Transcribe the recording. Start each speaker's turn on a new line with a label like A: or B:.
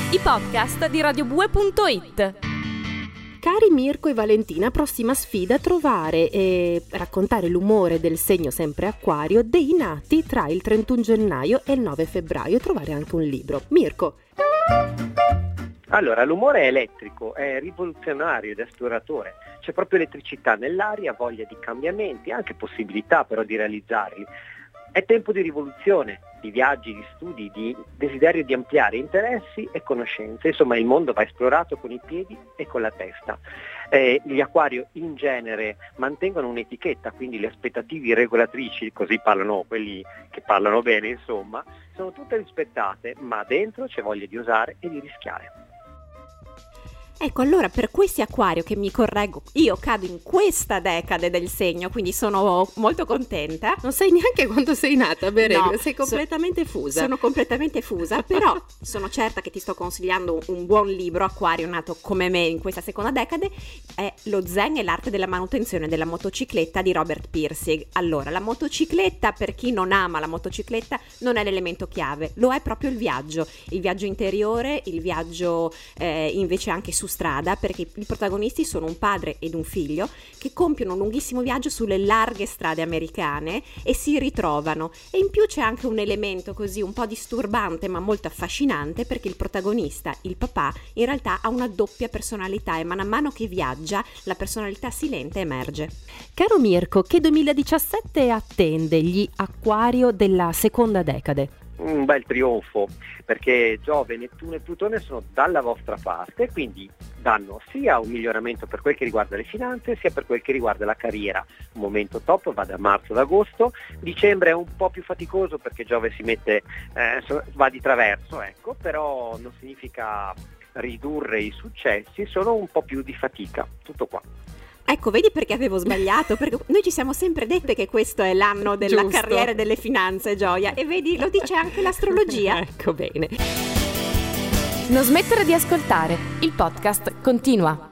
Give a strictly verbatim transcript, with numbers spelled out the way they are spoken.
A: i podcast di radiobue punto it.
B: Cari Mirko e Valentina, prossima sfida: trovare e raccontare l'umore del segno sempre Acquario dei nati tra il trentuno gennaio e il nove febbraio e trovare anche un libro. Mirko.
C: Allora, l'umore è elettrico, è rivoluzionario ed esploratore. C'è proprio elettricità nell'aria, voglia di cambiamenti, anche possibilità però di realizzarli. È tempo di rivoluzione, di viaggi, di studi, di desiderio di ampliare interessi e conoscenze. Insomma, il mondo va esplorato con i piedi e con la testa. Eh, gli Acquario in genere mantengono un'etichetta, quindi le aspettative regolatrici, così parlano quelli che parlano bene, insomma, sono tutte rispettate, ma dentro c'è voglia di osare e di rischiare.
D: Ecco, allora per questi Acquario, che mi correggo, io cado in questa decade del segno, quindi sono molto contenta.
B: Non sai neanche quando sei nata, Bere,
D: no,
B: sei completamente
D: so,
B: fusa.
D: Sono completamente fusa, però sono certa che ti sto consigliando un buon libro, Acquario, nato come me in questa seconda decade, è Lo zen e l'arte della manutenzione della motocicletta di Robert Pirsig. Allora, la motocicletta, per chi non ama la motocicletta, non è l'elemento chiave, lo è proprio il viaggio, il viaggio interiore, il viaggio eh, invece anche su strada, perché i protagonisti sono un padre ed un figlio che compiono un lunghissimo viaggio sulle larghe strade americane e si ritrovano, e in più c'è anche un elemento così un po' disturbante ma molto affascinante, perché il protagonista, il papà, in realtà ha una doppia personalità e man mano che viaggia la personalità silente emerge.
B: Caro Mirko, che duemiladiciassette attende gli Acquario della seconda decade?
C: Un bel trionfo, perché Giove, Nettuno e Plutone sono dalla vostra parte, quindi danno sia un miglioramento per quel che riguarda le finanze, sia per quel che riguarda la carriera. Un momento top va da marzo ad agosto. Dicembre è un po' più faticoso perché Giove si mette eh, va di traverso, ecco, però non significa ridurre i successi, solo un po' più di fatica. Tutto qua.
D: Ecco, vedi perché avevo sbagliato, perché noi ci siamo sempre dette che questo è l'anno della
B: Giusto.
D: Carriera e delle finanze, Gioia, e vedi, lo dice anche l'astrologia.
B: Ecco, bene.
A: Non smettere di ascoltare, il podcast continua.